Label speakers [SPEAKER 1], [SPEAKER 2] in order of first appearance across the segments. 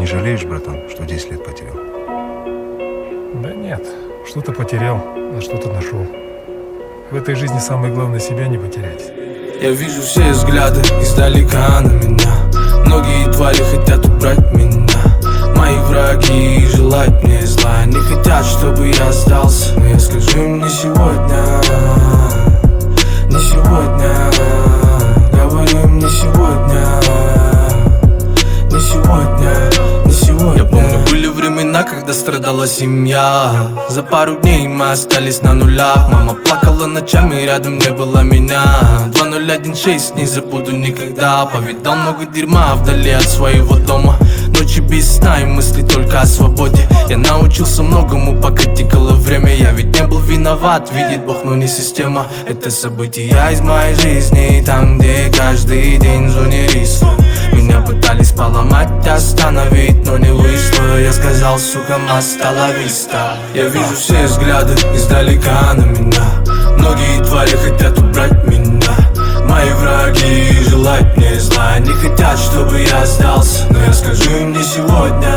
[SPEAKER 1] Не жалеешь, братан, что 10 лет потерял?
[SPEAKER 2] Да нет, что-то потерял, а что-то нашел. В этой жизни самое главное себя не потерять.
[SPEAKER 3] Я вижу все взгляды издалека на меня. Многие твари хотят убрать меня. Мои враги желают мне зла. Не хотят, чтобы я остался. Но я скажу им не сегодня. Не сегодня. Говорю им не сегодня. Не сегодня. Не сегодня. Я помню, были времена, когда страдала семья. За пару дней мы остались на нулях. Мама плакала ночами, рядом не было меня. 2016 не забуду никогда. Повидал много дерьма вдали от своего дома. Ночи без сна и мысли только о свободе. Я научился многому, пока текало время. Я ведь не был виноват, видит Бог, но не система. Это события из моей жизни. Там, где каждый день в зоне риска. Меня пытались поломать, остановить, но не вышло. Я сказал, сука, hasta la vista. Я вижу все взгляды издалека на меня. Многие твари хотят убрать меня. Мои враги желают мне зла. Не хотят, чтобы я остался. Но я скажу им не сегодня.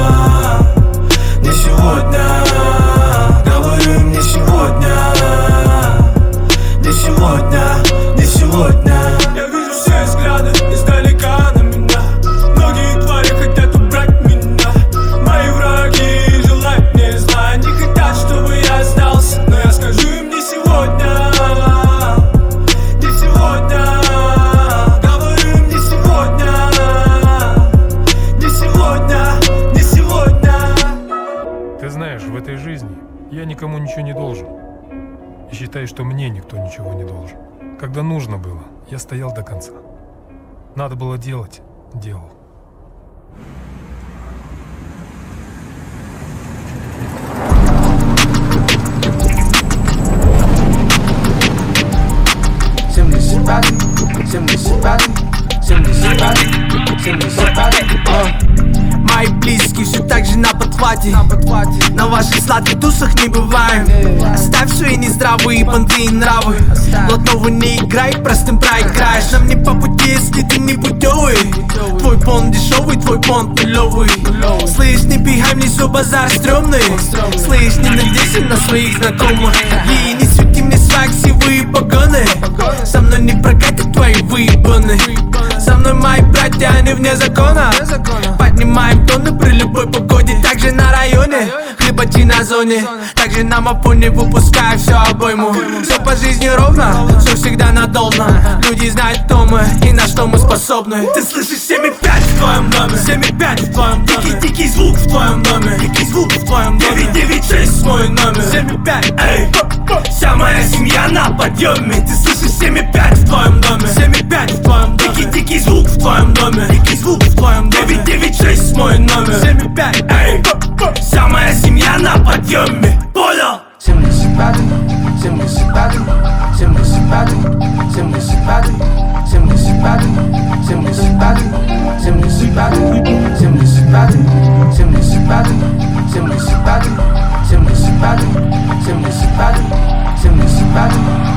[SPEAKER 3] Не сегодня. Говорю им не сегодня. Не сегодня. Не сегодня. Я вижу все взгляды издалека на меня. Многие твари хотят убрать меня. Мои враги желают мне зла. Не хотят, чтобы я остался. Но я скажу им не сегодня.
[SPEAKER 2] В этой жизни я никому ничего не должен. И считаю, что мне никто ничего не должен. Когда нужно было, я стоял до конца. Надо было делать — делал.
[SPEAKER 3] Мои близкие все так же на подхвате. На ваших сладких тусах не бываем. Оставь свои нездравые понты и нравы. Блатного не играй, простым проиграешь. Нам не по пути, если ты не путевый. Твой понт дешевый, твой понт нулевый. Слышь, не пихай мне все базар стрёмный. Слышь, не надейся на своих знакомых. И не свети мне свак, сивые погоны. Со мной не прокатят твои выебаны. Со мной мои братья, они вне закона. Поднимаем тоны при любой погоде. Также на районе, хлебачи на зоне. Также на мапоне выпускаю все обойму. Все по жизни ровно, все всегда надолго. Люди знают, кто мы и на что мы способны. Ты слышишь 7,5 в твоем доме, 7,5 в твоем доме. Дикий звук в твоем доме, дикий звук в твоем доме. 996 мой номер, 7,5, эй. Вся моя семья на подъеме. Ты слышишь 7,5 в твоем доме, 7,5 в твоем доме. Дикий звук в твоем доме, дикий звук в твоем доме. 996 мой номер, 7,5, эй. Вся моя семья на подъеме. Понял?
[SPEAKER 4] 75, 75, 75, 75, 75, 75, 75, 75, 75, 75, 75, 75, 75,